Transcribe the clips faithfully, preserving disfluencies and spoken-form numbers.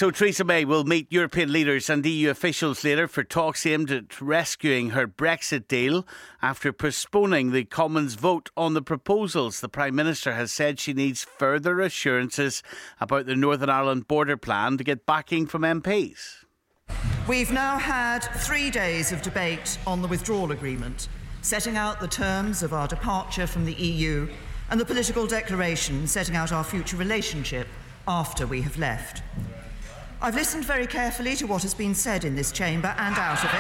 So Theresa May will meet European leaders and E U officials later for talks aimed at rescuing her Brexit deal after postponing the Commons vote on the proposals. The Prime Minister has said she needs further assurances about the Northern Ireland border plan to get backing from M Ps. We've now had three days of debate on the withdrawal agreement, setting out the terms of our departure from the E U and the political declaration setting out our future relationship after we have left. I've listened very carefully to what has been said in this chamber and out of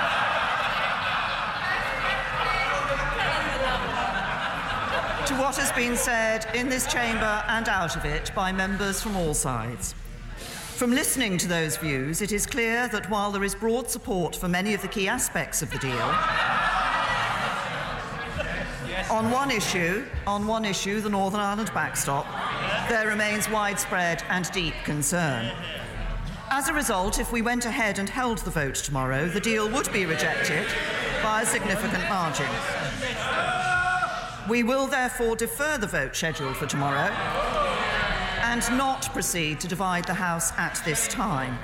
it. To what has been said in this chamber and out of it by members from all sides. From listening to those views, it is clear that while there is broad support for many of the key aspects of the deal, on one issue, on one issue, the Northern Ireland backstop, there remains widespread and deep concern. As a result, if we went ahead and held the vote tomorrow, the deal would be rejected by a significant margin. We will therefore defer the vote scheduled for tomorrow and not proceed to divide the House at this time.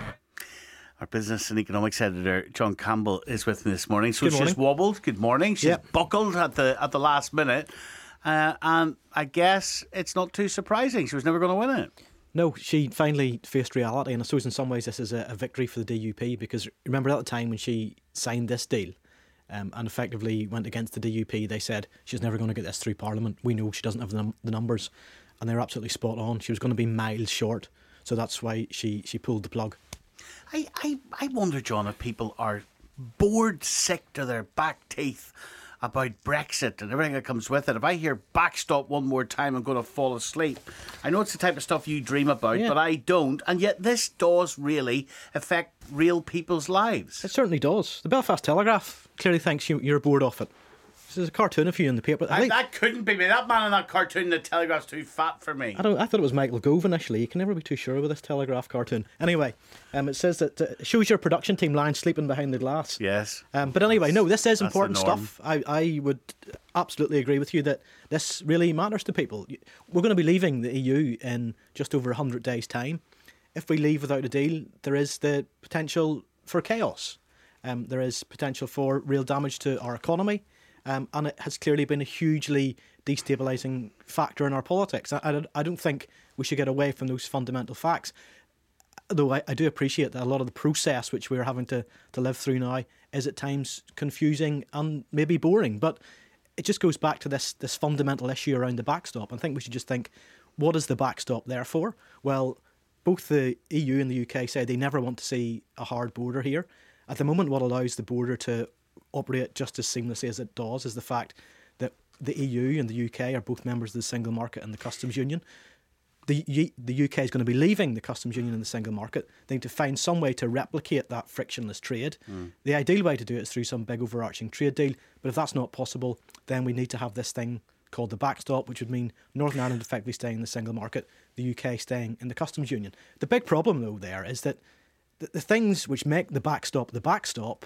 Our business and economics editor, John Campbell, is with me this morning. So Good she's morning. just wobbled. Good morning. She's Yep. buckled at the at the last minute. Uh, and I guess it's not too surprising. She was never going to win it. No, she finally faced reality, and I suppose in some ways this is a, a victory for the D U P, because remember at the time when she signed this deal um, and effectively went against the D U P, they said she's never going to get this through Parliament. We know she doesn't have the, num- the numbers, and they're absolutely spot on. She was going to be miles short, so that's why she, she pulled the plug. I, I, I wonder, John, if people are bored sick to their back teeth about Brexit and everything that comes with it. If I hear backstop one more time, I'm going to fall asleep. I know it's the type of stuff you dream about, Yeah. but I don't. And yet this does really affect real people's lives. It certainly does. The Belfast Telegraph clearly thinks you, you're bored of it. There's a cartoon of you in the paper. I I, think, that couldn't be me. That man in that cartoon, the Telegraph's too fat for me. I don't. I thought it was Michael Gove initially. You can never be too sure with this Telegraph cartoon. Anyway, um, it says that uh, it shows your production team lying sleeping behind the glass. Yes. Um, but anyway, no, this is That's the important norm. stuff. I, I would absolutely agree with you that this really matters to people. We're going to be leaving the E U in just over one hundred days' time. If we leave without a deal, there is the potential for chaos. Um, there is potential for real damage to our economy. Um, and it has clearly been a hugely destabilising factor in our politics. I, I, I don't think we should get away from those fundamental facts. Though I, I do appreciate that a lot of the process which we're having to, to live through now is at times confusing and maybe boring. But it just goes back to this, this fundamental issue around the backstop. I think we should just think, what is the backstop there for? Well, both the E U and the U K say they never want to see a hard border here. At the moment, what allows the border to operate just as seamlessly as it does is the fact that the E U and the U K are both members of the single market and the customs union. The, U- the U K is going to be leaving the customs union and the single market. They need to find some way to replicate that frictionless trade. Mm. The ideal way to do it is through some big overarching trade deal, but if that's not possible, then we need to have this thing called the backstop, which would mean Northern Ireland effectively staying in the single market, the U K staying in the customs union. The big problem, though, there is that the, the things which make the backstop the backstop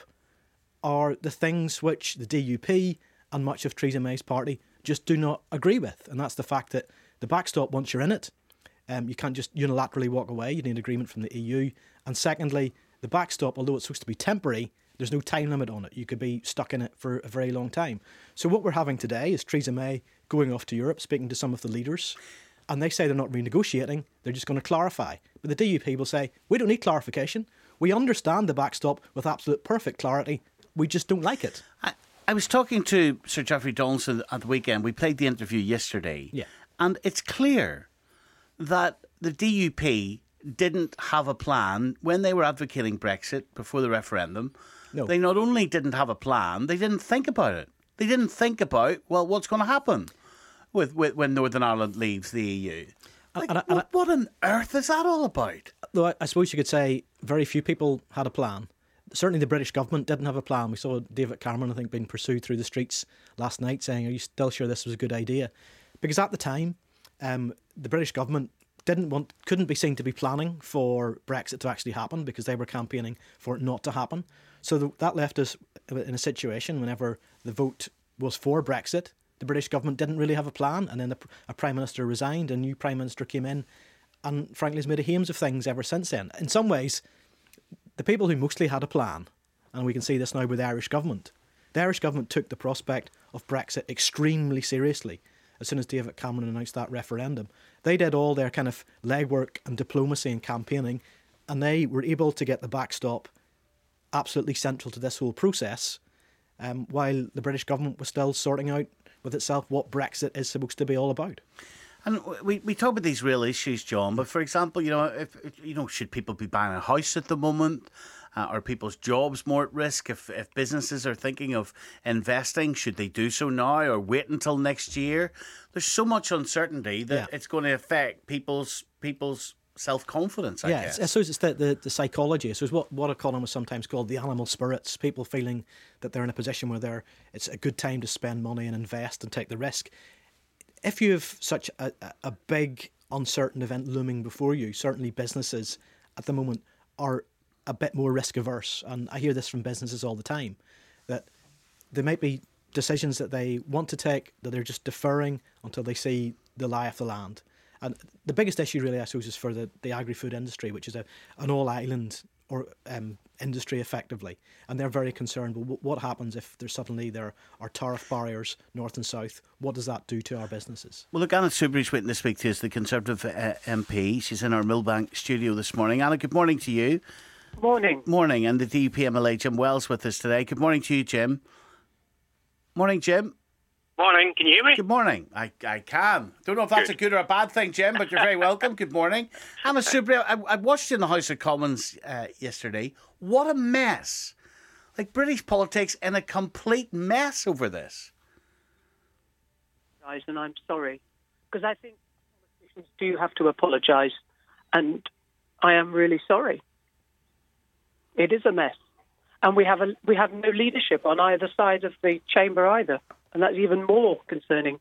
are the things which the D U P and much of Theresa May's party just do not agree with. And that's the fact that the backstop, once you're in it, um, you can't just unilaterally walk away. You need agreement from the E U. And secondly, the backstop, although it's supposed to be temporary, there's no time limit on it. You could be stuck in it for a very long time. So what we're having today is Theresa May going off to Europe, speaking to some of the leaders, and they say they're not renegotiating, they're just going to clarify. But the D U P will say, we don't need clarification. We understand the backstop with absolute perfect clarity. We just don't like it. I, I was talking to Sir Geoffrey Donaldson at the weekend. We played the interview yesterday. Yeah. And it's clear that the D U P didn't have a plan when they were advocating Brexit before the referendum. No. They not only didn't have a plan, they didn't think about it. They didn't think about, well, what's going to happen with, with when Northern Ireland leaves the E U. Like, and I, and what, what on earth is that all about? Though I, I suppose you could say very few people had a plan. Certainly the British government didn't have a plan. We saw David Cameron, I think, being pursued through the streets last night saying, are you still sure this was a good idea? Because at the time, um, the British government didn't want, couldn't be seen to be planning for Brexit to actually happen because they were campaigning for it not to happen. So the, that left us in a situation whenever the vote was for Brexit, the British government didn't really have a plan, and then a, a Prime Minister resigned, a new Prime Minister came in, and frankly has made a hames of things ever since then. In some ways, the people who mostly had a plan, and we can see this now with the Irish government, the Irish government took the prospect of Brexit extremely seriously as soon as David Cameron announced that referendum. They did all their kind of legwork and diplomacy and campaigning, and they were able to get the backstop absolutely central to this whole process, um, while the British government was still sorting out with itself what Brexit is supposed to be all about. And we, we talk about these real issues, John, but for example, you know, if, you know, should people be buying a house at the moment? Uh, are people's jobs more at risk? If, if businesses are thinking of investing, should they do so now or wait until next year? There's so much uncertainty that yeah. it's going to affect people's people's self-confidence, I yeah, guess. I suppose it's the, the, the psychology. I suppose what, what economists sometimes call the animal spirits, people feeling that they're in a position where they're it's a good time to spend money and invest and take the risk. If you have such a, a big, uncertain event looming before you, certainly businesses at the moment are a bit more risk averse. And I hear this from businesses all the time, that there might be decisions that they want to take that they're just deferring until they see the lie of the land. And the biggest issue really, I suppose, is for the, the agri-food industry, which is a, an all-island or um, industry effectively. And they're very concerned, well, what happens if there's suddenly there are tariff barriers north and south? What does that do to our businesses? Well, look, Anna Soubry's waiting to speak to us, the Conservative uh, M P. She's in our Millbank studio this morning. Anna, good morning to you. Morning. Morning. And the D U P M L A, Jim Wells, with us today. Good morning to you, Jim. Morning, Jim. Morning. Can you hear me? Good morning. I, I can. Don't know if that's good. a good or a bad thing, Jim, but you're very welcome. Good morning. Anna Soubry, I, I watched you in the House of Commons uh, yesterday. What a mess. Like, British politics in a complete mess over this. And I'm sorry. Because I think politicians do have to apologise. And I am really sorry. It is a mess. And we have a, we have no leadership on either side of the chamber either. And that's even more concerning.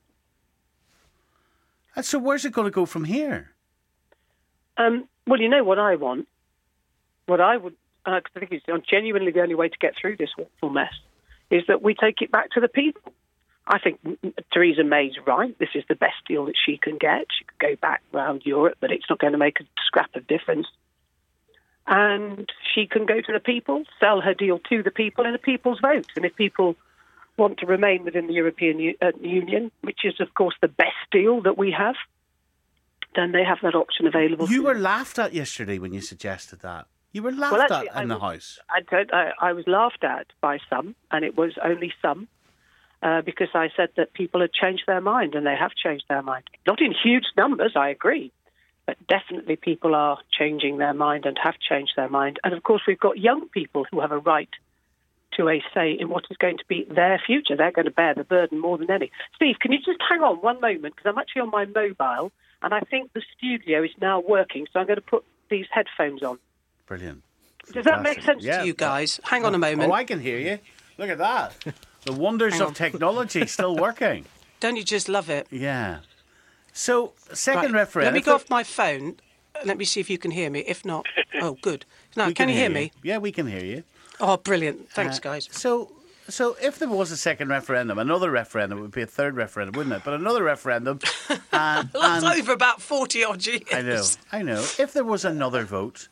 And so where's it going to go from here? Um, well, you know what I want? What I would, uh, 'cause I think it's genuinely the only way to get through this awful mess, is that we take it back to the people. I think Theresa May's right. This is the best deal that she can get. She could go back around Europe, but it's not going to make a scrap of difference. And she can go to the people, sell her deal to the people in the people's vote. And if people want to remain within the European U- uh, Union, which is, of course, the best deal that we have, then they have that option available. You were laughed at yesterday when you suggested that. You were laughed well, actually, at in I the was, House. I, don't, I, I was laughed at by some, and it was only some, uh, because I said that people had changed their mind, and they have changed their mind. Not in huge numbers, I agree. But definitely people are changing their mind and have changed their mind. And, of course, we've got young people who have a right to a say in what is going to be their future. They're going to bear the burden more than any. Steve, can you just hang on one moment? Because I'm actually on my mobile, and I think the studio is now working, so I'm going to put these headphones on. Brilliant. Does that make sense yeah. to you guys? Hang on a moment. Oh, I can hear you. Look at that. The wonders of technology still working. Don't you just love it? Yeah. So, second right. referendum. Let me go off my phone. Let me see if you can hear me. If not, oh, good. Now, can, can you hear, hear you. me? Yeah, we can hear you. Oh, brilliant. Thanks, uh, guys. So, so if there was a second referendum, another referendum, it would be a third referendum, wouldn't it? But another referendum. And, That's and, over about forty odd years. I know, I know. If there was another vote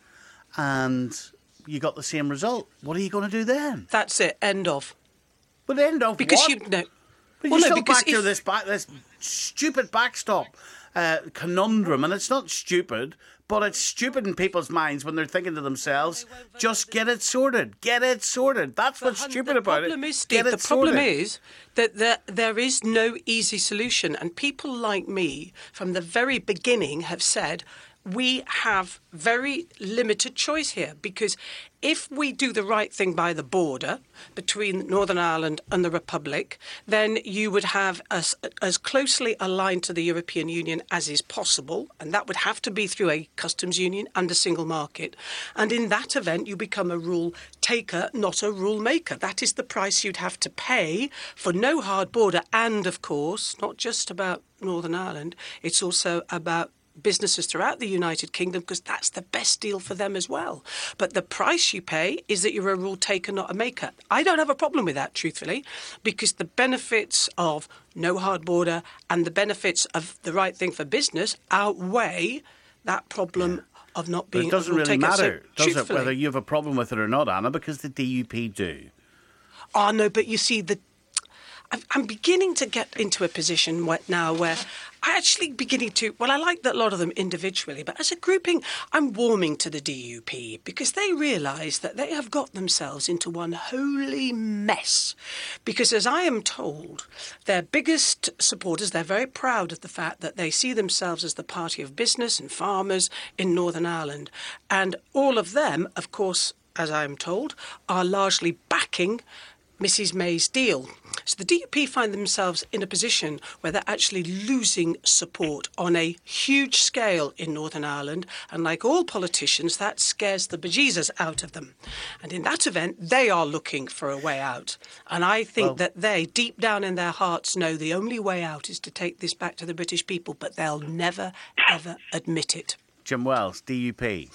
and you got the same result, what are you going to do then? That's it. End of. But end of because what? you no. But well, you're no, still back if... to this, back, this stupid backstop uh, conundrum, and it's not stupid, but it's stupid in people's minds when they're thinking to themselves, just get it sorted, get it sorted. That's what's but stupid the about problem it. Is, Steve, get the it problem sorted. is that there, there is no easy solution, and people like me from the very beginning have said we have very limited choice here, because if we do the right thing by the border between Northern Ireland and the Republic, then you would have us as closely aligned to the European Union as is possible, and that would have to be through a customs union and a single market. And in that event, you become a rule taker, not a rule maker. That is the price you'd have to pay for no hard border. And, of course, not just about Northern Ireland, it's also about businesses throughout the United Kingdom, because that's the best deal for them as well. But the price you pay is that you're a rule taker, not a maker. I don't have a problem with that, truthfully, because the benefits of no hard border and the benefits of the right thing for business outweigh that problem of not being But it doesn't able to really take matter, it. so, does it, truthfully- whether you have a problem with it or not, Anna, because the D U P do. Oh, no, but you see, the I'm- I'm beginning to get into a position where, now where I actually beginning to, well, I like that a lot of them individually, but as a grouping, I'm warming to the D U P because they realise that they have got themselves into one holy mess. Because as I am told, their biggest supporters, they're very proud of the fact that they see themselves as the party of business and farmers in Northern Ireland. And all of them, of course, as I'm told, are largely backing Missus May's deal. So the D U P find themselves in a position where they're actually losing support on a huge scale in Northern Ireland, and like all politicians, that scares the bejesus out of them. And in that event, they are looking for a way out. And I think Well, that they, deep down in their hearts, know the only way out is to take this back to the British people, but they'll never, ever admit it. Jim Wells, D U P.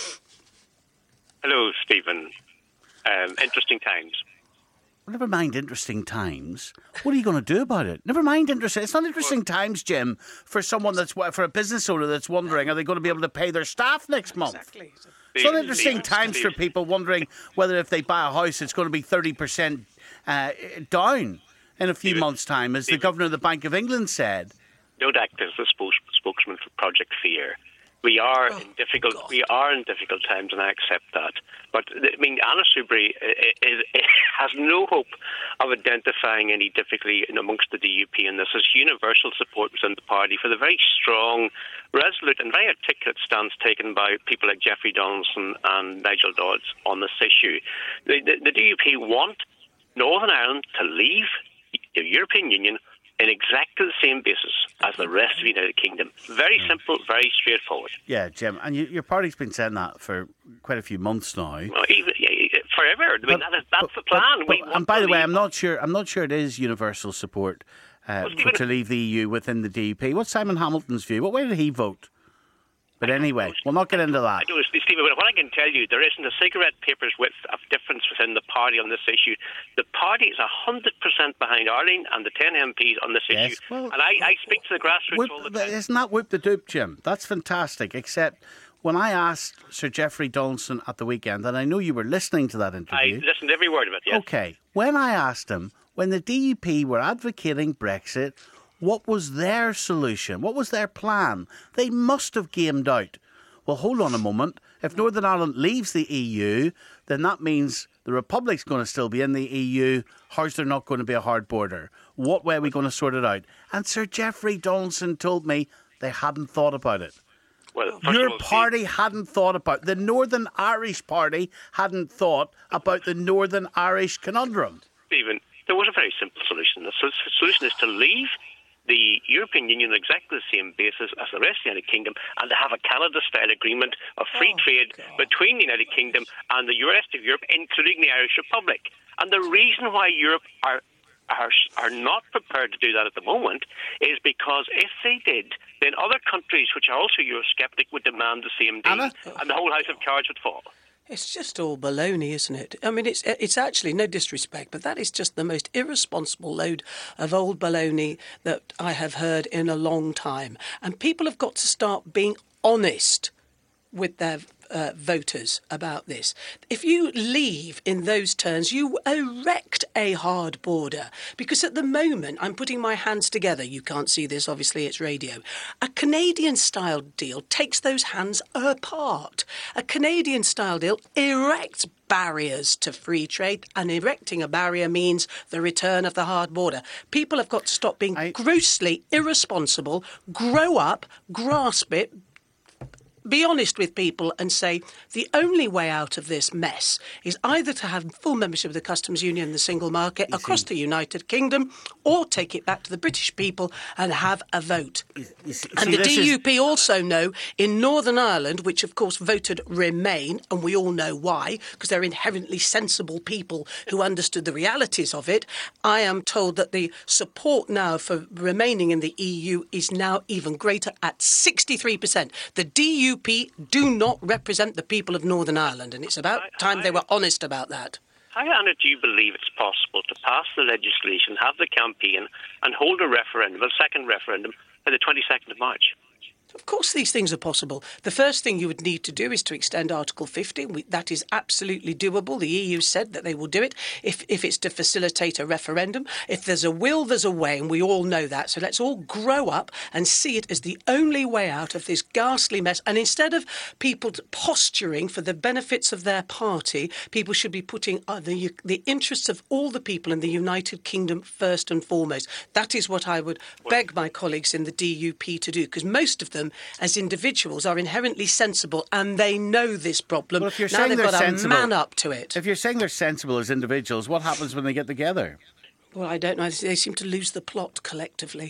Hello, Stephen. Um, interesting times. Well, never mind interesting times. What are you going to do about it? Never mind interesting. It's not interesting times, Jim, for someone that's for a business owner that's wondering, are they going to be able to pay their staff next month? Exactly. It's not interesting times for people wondering whether if they buy a house, it's going to be thirty percent uh, down in a few Stephen, months' time, as the Stephen. Governor of the Bank of England said. Don't act as the spokes- spokesman for Project Fear. We are Oh, in difficult. God. We are in difficult times, and I accept that. But I mean, Anna Soubry is, is, has no hope of identifying any difficulty in amongst the D U P, and this is universal support within the party for the very strong, resolute, and very articulate stance taken by people like Jeffrey Donaldson and Nigel Dodds on this issue. The, the, the D U P want Northern Ireland to leave the European Union in exactly the same basis as the rest of the United Kingdom. Very simple, very straightforward. Yeah, Jim, and you, your party's been saying that for quite a few months now. Well, even, yeah, forever. I mean, But- that is, that's but- the plan. but- we but- want and by to the way, leave. I'm not sure. I'm not sure it is universal support uh, Well, for, Stephen- to leave the E U within the D U P. What's Simon Hamilton's view? What way did he vote? But anyway, we'll not get into that. I don't know, Stephen, but what I can tell you, there isn't a cigarette paper's width of difference within the party on this issue. The party is one hundred percent behind Arlene and the ten M Ps on this Yes, issue. well, and I, I speak to the grassroots Whoop, all the time. isn't that whoop the doop, Jim? That's fantastic. Except when I asked Sir Jeffrey Donaldson at the weekend, and I know you were listening to that I interview. listened to every word of it, yes. Okay, when I asked him, when the D U P were advocating Brexit, what was their solution? What was their plan? They must have gamed out. Well, hold on a moment. If Northern Ireland leaves the E U, then that means the Republic's going to still be in the E U. How's there not going to be a hard border? What way are we going to sort it out? And Sir Jeffrey Donaldson told me they hadn't thought about it. Well, first Your of all, party hadn't thought about the Northern Irish Party hadn't thought about the Northern Irish conundrum. Stephen, there was a very simple solution. The so- solution is to leave the European Union on exactly the same basis as the rest of the United Kingdom and to have a Canada-style agreement of free Oh, trade God. between the United Kingdom and the rest of Europe, including the Irish Republic. And the reason why Europe are are are not prepared to do that at the moment is because if they did, then other countries which are also Eurosceptic would demand the same deal, Anna? and the whole House of Cards would fall. It's just all baloney, isn't it? I mean, it's it's actually no disrespect, but that is just the most irresponsible load of old baloney that I have heard in a long time. And people have got to start being honest with their uh, voters about this. If you leave in those terms, you erect a hard border. Because at the moment, I'm putting my hands together. You can't see this, obviously, it's radio. A Canadian-style deal takes those hands apart. A Canadian-style deal erects barriers to free trade, and erecting a barrier means the return of the hard border. People have got to stop being I- grossly irresponsible, grow up, grasp it, be honest with people and say the only way out of this mess is either to have full membership of the customs union and the single market across the United Kingdom, or take it back to the British people and have a vote. You see- And see, the this D U is- P also know in Northern Ireland, which of course voted Remain, and we all know why, because they're inherently sensible people who understood the realities of it. I am told that the support now for remaining in the E U is now even greater at sixty-three percent. The D U P do not represent the people of Northern Ireland, and it's about I- time they I- were honest about that. How, Anna, do you believe it's possible to pass the legislation, have the campaign, and hold a referendum, a second referendum, by the twenty-second of March? Of course these things are possible. The first thing you would need to do is to extend Article fifty. We, that is absolutely doable. The E U said that they will do it if, if it's to facilitate a referendum. If there's a will, there's a way, and we all know that. So let's all grow up and see it as the only way out of this ghastly mess. And instead of people posturing for the benefits of their party, people should be putting uh, the, the interests of all the people in the United Kingdom first and foremost. That is what I would beg my colleagues in the D U P to do, because most of them as individuals are inherently sensible and they know this problem. Well, if you're now saying they've they're got sensible, to man up to it. If you're saying they're sensible as individuals, what happens when they get together? Well, I don't know. They seem to lose the plot collectively.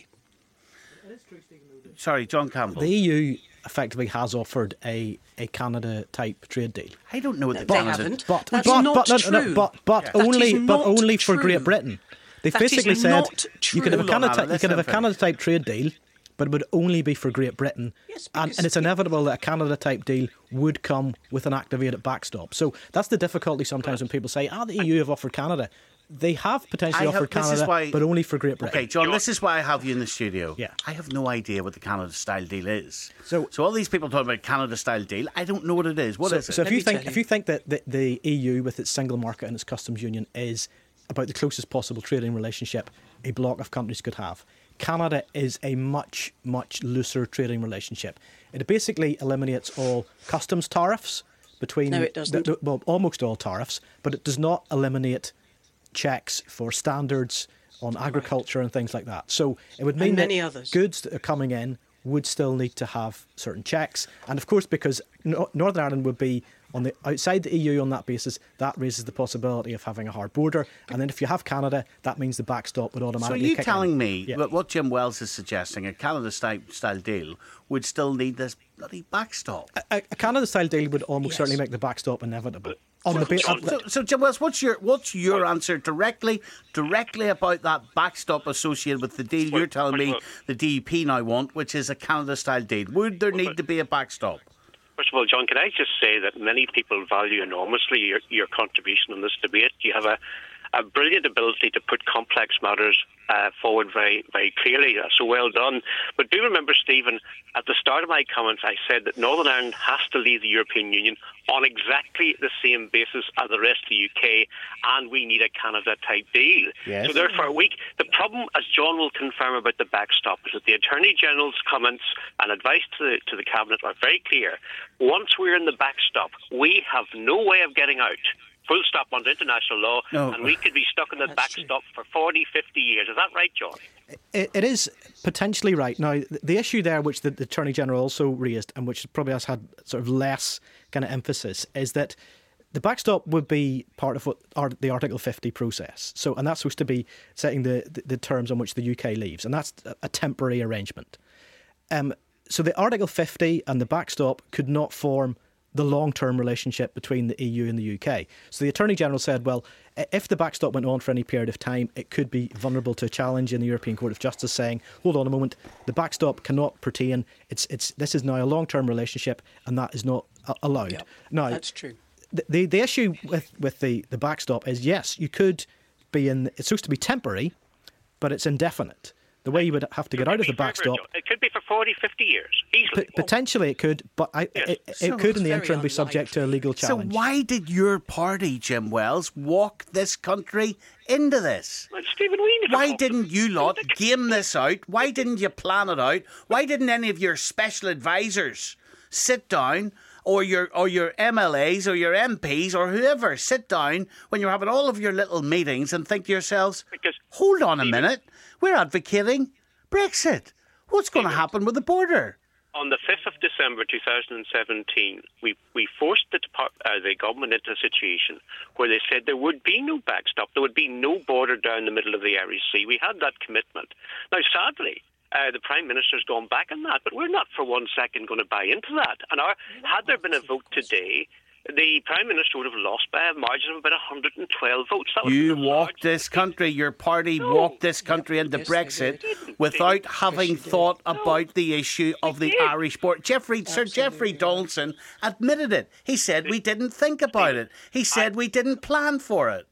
Sorry, John Campbell. The E U effectively has offered a, a Canada-type trade deal. I don't know what No, the they Canada... haven't. But, That's but, not but, no, true. no, but, but That only, is but not only for true. Great Britain. They've That basically is said not you could have a true. Canada, Hold on, you could have a listen, Canada-type trade deal, but it would only be for Great Britain. Yes, and, because and it's inevitable that a Canada-type deal would come with an activated backstop. So that's the difficulty sometimes when people say, ah, the E U have offered Canada. They have potentially I have- offered this is Canada, why- but only for Great Britain. Okay, John, this is why I have you in the studio. Yeah. I have no idea what the Canada-style deal is. So- so all these people talking about Canada-style deal, I don't know what it is. What so, is it? So if Let you me think tell if you. you think that the, the E U with its single market and its customs union is about the closest possible trading relationship a bloc of countries could have, Canada is a much, much looser trading relationship. It basically eliminates all customs tariffs between... No, it doesn't. the- the- well, almost all tariffs, but it does not eliminate checks for standards on agriculture and things like that. So it would mean And many that others. goods that are coming in would still need to have certain checks. And of course, because no- Northern Ireland would be on the outside the E U on that basis, that raises the possibility of having a hard border. And then if you have Canada, that means the backstop would So are automatically you kick telling in. me Yeah. that what Jim Wells is suggesting, a Canada-style style deal, would still need this bloody backstop? A, a Canada-style deal would almost Yes. certainly make the backstop inevitable. On the ba- John, So, so Jim Wells, what's your what's your answer directly directly about that backstop associated with the deal you're telling me well- the D U P now want, which is a Canada-style deal? Would there need to be a backstop? First of all, John, can I just say that many people value enormously your, your contribution in this debate. You have a, a brilliant ability to put complex matters uh, forward very, very clearly. Uh, so well done. But do remember, Stephen, at the start of my comments, I said that Northern Ireland has to leave the European Union on exactly the same basis as the rest of the U K, and we need a Canada-type deal. Yes. So therefore, we, the problem, as John will confirm about the backstop, is that the Attorney General's comments and advice to the, to the Cabinet are very clear. Once we're in the backstop, we have no way of getting out. Full stop under international law, No. and we could be stuck in the That's true. backstop for forty, fifty years. Is that right, John? It, it is potentially right. Now, th- the issue there, which the, the Attorney General also raised, and which probably has had sort of less kind of emphasis, is that the backstop would be part of what are the Article fifty process. So, and that's supposed to be setting the, the, the terms on which the U K leaves, and that's a, a temporary arrangement. Um, so the Article fifty and the backstop could not form the long-term relationship between the E U and the U K. So the Attorney General said, well, if the backstop went on for any period of time, it could be vulnerable to a challenge in the European Court of Justice saying, hold on a moment, the backstop cannot pertain. It's it's this is now a long-term relationship and that is not uh, allowed. Yep, now, that's true. The, the the issue with, with the, the backstop is, yes, you could be in, it's supposed to be temporary, but it's indefinite. The way you would have to get out of the backstop, It could be for forty, fifty years, easily. p- potentially it could, but I, Yes. it, it So could in the it's interim very be subject to a legal So challenge. why did your party, Jim Wells, walk this country into this? Well, Stephen, we never Why walked didn't it. you lot game this out? Why didn't you plan it out? Why didn't any of your special advisors sit down, or your or your M L As or your M Ps or whoever sit down when you're having all of your little meetings and think to yourselves, Because- hold on a minute, we're advocating Brexit. What's going to happen with the border? On the fifth of December two thousand seventeen, we, we forced the, depart, uh, the government into a situation where they said there would be no backstop, there would be no border down the middle of the Irish Sea. We had that commitment. Now, sadly, uh, the Prime Minister's gone back on that, but we're not for one second going to buy into that. And our, had there been a vote today, the Prime Minister would have lost by a margin of about one hundred twelve votes. That would You have been a walked large this defeat. country, your party walked this country into Yes, they Brexit did. without having thought about the issue of the did. Irish border. Jeffrey, Sir Geoffrey Donaldson admitted it. He said we didn't think about it. He said we didn't plan for it.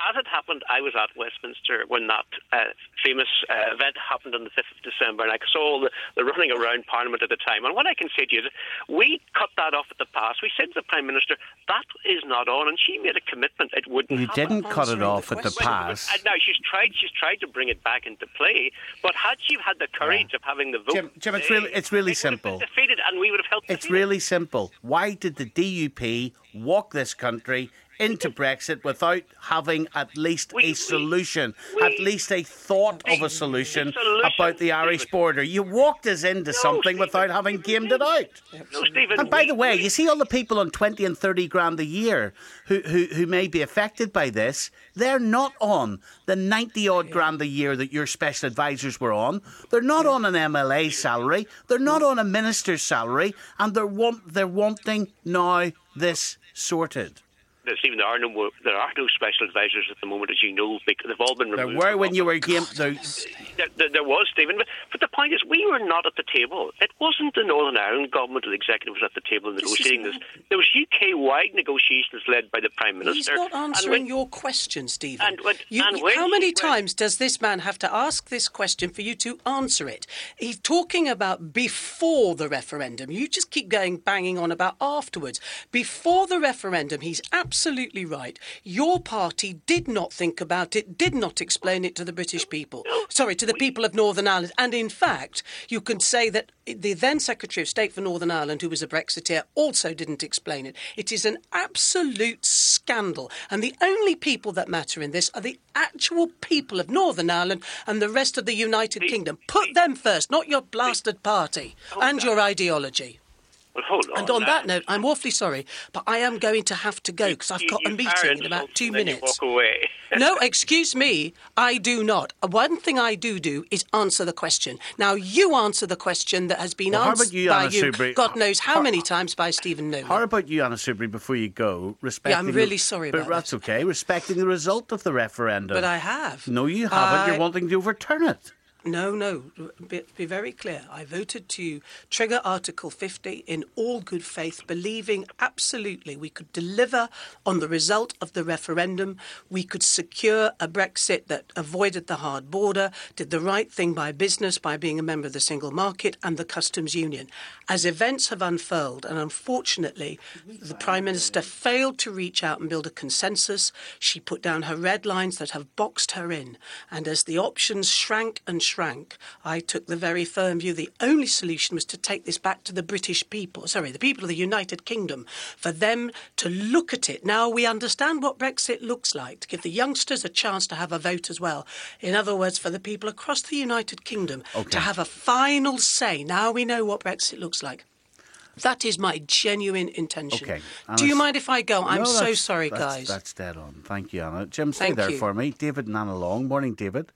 as it happened, I was at Westminster when that uh, famous uh, event happened on the fifth of December, and I saw all the, the running around Parliament at the time. And what I can say to you is, we cut that off at the pass. We said to the Prime Minister, that is not on, and she made a commitment it wouldn't You happen. didn't cut it off at the pass. Well, now, she's tried She's tried to bring it back into play, but had she had the courage yeah. of having the vote... Jim, Jim it's really, it's really it simple. Would have been defeated, and we would have helped It's defeat really it. simple. Why did the D U P walk this country into Brexit without having at least we, a solution, we, at least a thought we, of a solution, solution about the Irish border? You walked us into no, something Stephen, without having gamed it out. No, Stephen, and by we, the way, we, you see all the people on twenty and thirty grand a year who, who, who may be affected by this, they're not on the ninety odd grand a year that your special advisors were on. They're not on an M L A salary. They're not on a minister's salary. And they're, want, they're wanting now this sorted. Stephen, there are no more, there are no special advisors at the moment, as you know, because they've all been removed. There were when you were game. There, there, there was, Stephen, but, but the point is, we were not at the table. It wasn't the Northern Ireland government or the executive was at the table negotiating this. There was U K-wide negotiations led by the Prime Minister. He's not answering when, your question, Stephen. And when, you, and you, when how many when, times does this man have to ask this question for you to answer it? He's talking about before the referendum. You just keep going banging on about afterwards. Before the referendum, he's absolutely right. Your party did not think about it, did not explain it to the British people. Sorry, to the people of Northern Ireland. And in fact, you can say that the then Secretary of State for Northern Ireland, who was a Brexiteer, also didn't explain it. It is an absolute scandal. And the only people that matter in this are the actual people of Northern Ireland and the rest of the United Kingdom. Put them first, not your blasted party and your ideology. Well, hold on. And on now. that note, I'm awfully sorry, but I am going to have to go because I've got you, a you meeting in about two minutes. You walk away. No, excuse me, I do not. One thing I do do is answer the question. Now, you answer the question that has been well, answered you, by Anna you, Soubry? God knows how, how many times by Stephen Nolan. How about you, Anna Soubry, before you go? Respecting Yeah, I'm really the, sorry but about that's that. okay. Respecting the result of the referendum. But I have. No, you haven't. I... You're wanting to overturn it. No, no. Be, be very clear. I voted to trigger Article fifty in all good faith, believing absolutely we could deliver on the result of the referendum. We could secure a Brexit that avoided the hard border, did the right thing by business by being a member of the single market and the customs union. As events have unfurled, and unfortunately, the Prime Minister failed to reach out and build a consensus. She put down her red lines that have boxed her in. And as the options shrank and shrank, shrank, I took the very firm view the only solution was to take this back to the British people, sorry, the people of the United Kingdom, for them to look at it. Now we understand what Brexit looks like, to give the youngsters a chance to have a vote as well. In other words, for the people across the United Kingdom okay. to have a final say. Now we know what Brexit looks like. That is my genuine intention. Okay. Do you mind if I go? I'm no, so sorry, that's, guys. That's dead on. Thank you, Anna. Jim, stay Thank there you. for me. David and Anna Long. Morning, David.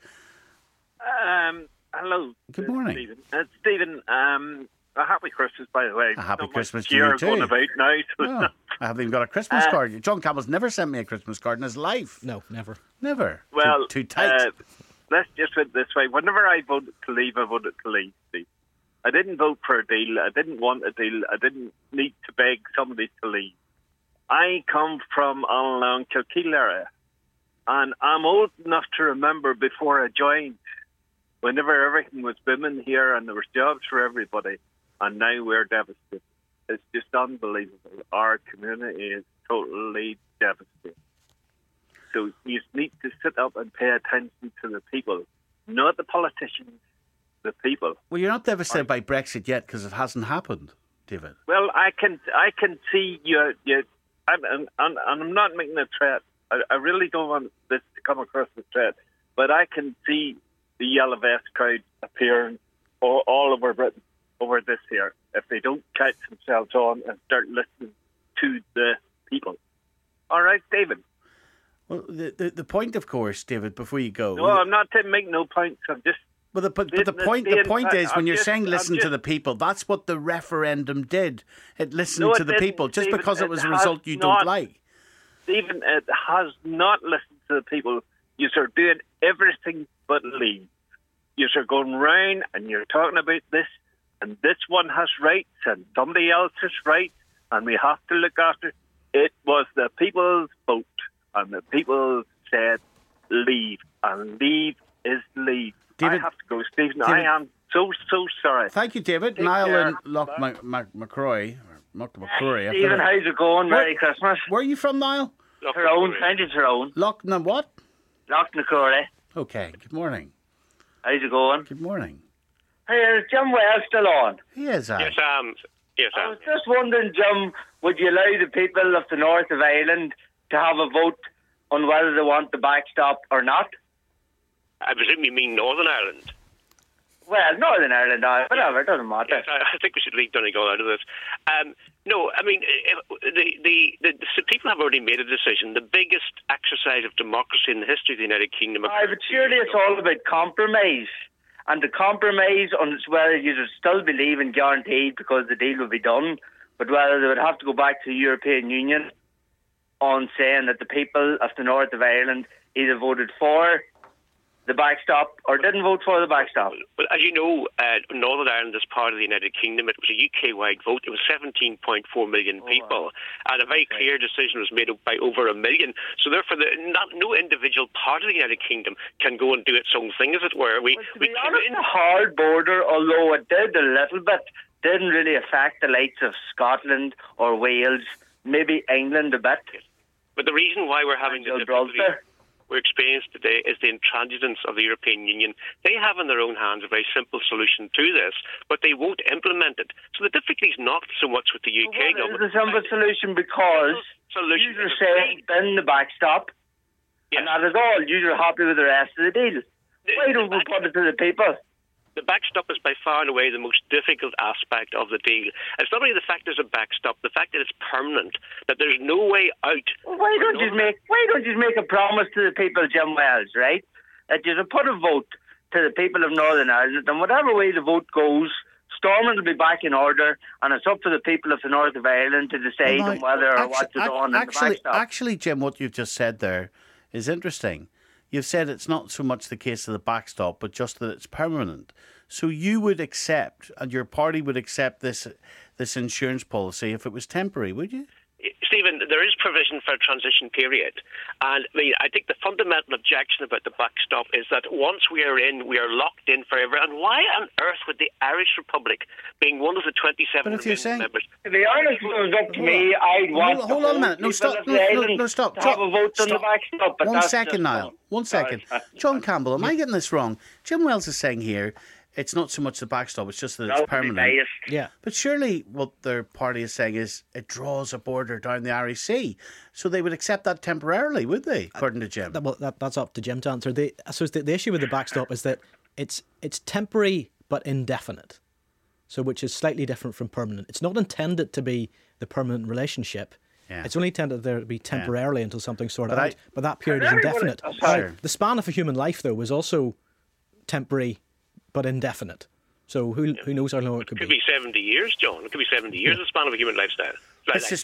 Um, hello. Good morning. Stephen. Uh, Stephen, um, a happy Christmas, by the way. A happy Not Christmas much to you cheer too. going about now. So Oh, I haven't even got a Christmas Uh, card. John Campbell's never sent me a Christmas card in his life. No, never. Never. well, Too, too tight. Uh, let's just put it this way. Whenever I voted to leave, I voted to leave, Steve. I didn't vote for a deal. I didn't want a deal. I didn't need to beg somebody to leave. I come from all along Kilkeel area, and I'm old enough to remember before I joined, whenever everything was booming here and there was jobs for everybody, and now we're devastated. It's just unbelievable. Our community is totally devastated. So you need to sit up and pay attention to the people, not the politicians, the people. Well, you're not devastated by Brexit yet because it hasn't happened, David. Well, I can I can see you. you and, and, and I'm not making a threat. I, I really don't want this to come across as a threat, but I can see the yellow vest crowd appearing all, all over Britain over this here if they don't catch themselves on and start listening to the people. All right, David. Well, the, the the point, of course, David, before you go. No, I'm not to make no points. I'm just. Well, the, but, but the point the point is, when you're saying listen to the people, that's what the referendum did. It listened No, it to the didn't, people, just Stephen. because it was It a result has you not. don't like. Stephen, it has not listened to the people. You are doing everything but leave. You are going round and you're talking about this, and this one has rights, and somebody else has rights, and we have to look after it. It was the people's vote, and the people said leave, and leave is leave. David, I have to go, Stephen. David, I am so, so sorry. Thank you, David. Take Niall care. and Loch Mac- Mac- McCrory. Loch McCrory. Stephen, how's it going? Where- Merry Christmas. Where are you from, Niall? Tyrone, County Tyrone. Loch na what? Loch Macrory. Okay, good morning. How's it going? Good morning. Hey, is Jim Wells still on? He is, uh, Yes, um, yes, I um. was just wondering, Jim, would you allow the people of the north of Ireland to have a vote on whether they want the backstop or not? I presume you mean Northern Ireland. Well, Northern Ireland, uh, whatever, it doesn't matter. Yes, I, I think we should leave Donegal out of this. Um, no, I mean, if, the, the, the, the people have already made a decision. The biggest exercise of democracy in the history of the United Kingdom. Aye, but surely it's all about compromise. And the compromise on whether you would still believe in guaranteed because the deal would be done, but whether they would have to go back to the European Union on saying that the people of the north of Ireland either voted for the backstop or didn't vote for the backstop. Well, as you know, uh, Northern Ireland is part of the United Kingdom. It was a U K-wide vote. It was seventeen point four million people, oh, and a very okay. clear decision was made by over a million. So therefore, the, not, no individual part of the United Kingdom can go and do its own thing, as it were. We, well, to we be honest, the hard border, although it did a little bit, didn't really affect the likes of Scotland or Wales, maybe England a bit. But the reason why we're having the difficulty we're experiencing today is the intransigence of the European Union. They have in their own hands a very simple solution to this, but they won't implement it. So the difficulty is not so much with the U K well, government. It's a simple solution because solution you're saying bin the backstop, yes. and that is all. You're happy with the rest of the deal. The, Why don't we put it to the people? The backstop is by far and away the most difficult aspect of the deal. It's not only the fact there's a backstop, the fact that it's permanent, that there's no way out. Well, why don't you make Why don't you make a promise to the people, Jim Wells, right? That you put a vote to the people of Northern Ireland, and whatever way the vote goes, Stormont will be back in order, and it's up to the people of the north of Ireland to decide well, now, on whether or what to do on the backstop. Actually, Jim, what you've just said there is interesting. You've said it's not so much the case of the backstop, but just that it's permanent. So you would accept, and your party would accept this this insurance policy if it was temporary, would you? Stephen, there is provision for a transition period. And I mean, I think the fundamental objection about the backstop is that once we are in, we are locked in forever. And why on earth would the Irish Republic, being one of the twenty-seven remaining saying, members... To be honest, if it was up to me, I'd want hold, hold on a minute. No, stop. No, no, no, stop. to have a vote stop. on the backstop. But One that's second, just Niall. One second. John Campbell, am I getting this wrong? Jim Wells is saying here, it's not so much the backstop, it's just that it's permanent. Yeah. But surely what their party is saying is it draws a border down the Irish Sea. So they would accept that temporarily, would they, according to Jim? That, well, that, that's up to Jim to answer. The, I suppose the, the issue with the backstop is that it's it's temporary but indefinite, so which is slightly different from permanent. It's not intended to be the permanent relationship. Yeah. It's only intended there to be temporarily yeah. until something's sorted but out. I, but that period is indefinite. Sure. The span of a human life, though, was also temporary but indefinite. So who who knows how long it could be? It could be seventy years, John. It could be seventy years, yeah. the span of a human lifestyle. This is